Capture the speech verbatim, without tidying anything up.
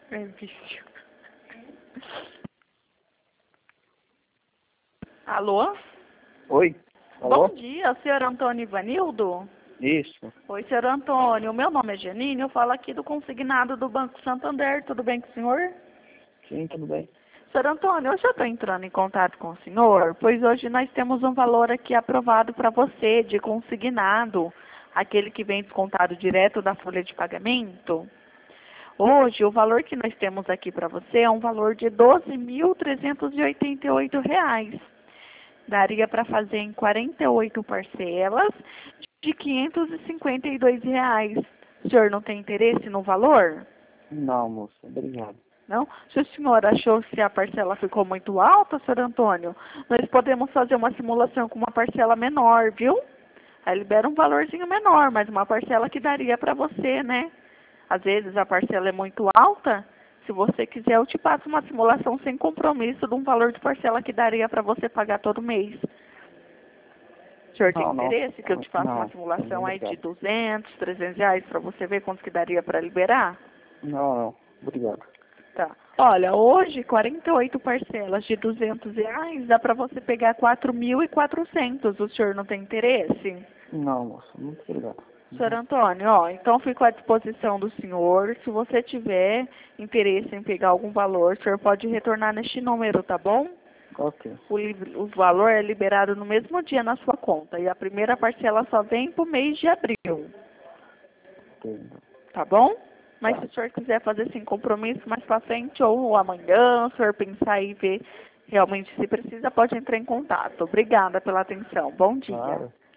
É vício. Alô? Oi. Alô? Bom dia, senhor Antônio Ivanildo? Isso. Oi, senhor Antônio. Meu nome é Janine, eu falo aqui do consignado do Banco Santander. Tudo bem com o senhor? Sim, tudo bem. Senhor Antônio, eu já estou entrando em contato com o senhor, pois hoje nós temos um valor aqui aprovado para você de consignado, aquele que vem descontado direto da folha de pagamento. Hoje, o valor que nós temos aqui para você é um valor de doze mil trezentos e oitenta e oito reais. Daria para fazer em quarenta e oito parcelas de quinhentos e cinquenta e dois reais. O senhor não tem interesse no valor? Não, moça. Obrigado. Não? Se o senhor achou que a parcela ficou muito alta, senhor Antônio, nós podemos fazer uma simulação com uma parcela menor, viu? Aí libera um valorzinho menor, mas uma parcela que daria para você, né? Às vezes a parcela é muito alta. Se você quiser, eu te passo uma simulação sem compromisso de um valor de parcela que daria para você pagar todo mês. O senhor tem Não, não. interesse que eu te faça uma Não, simulação aí de obrigado. duzentos, trezentos reais para você ver quanto que daria para liberar? Não, não. Obrigado. Tá. Olha, hoje, quarenta e oito parcelas de duzentos reais, dá para você pegar quatro mil e quatrocentos. O senhor não tem interesse? Não, moça. Muito obrigado. Senhor Antônio, ó, então fico à disposição do senhor. Se você tiver interesse em pegar algum valor, o senhor pode retornar neste número, tá bom? Ok. O, li- o valor é liberado no mesmo dia na sua conta. E a primeira parcela só vem pro mês de abril, Ok. tá bom? Mas Tá. se o senhor quiser fazer sem compromisso mais pra frente ou amanhã, o senhor pensar e ver realmente se precisa, pode entrar em contato. Obrigada pela atenção. Bom dia. Claro.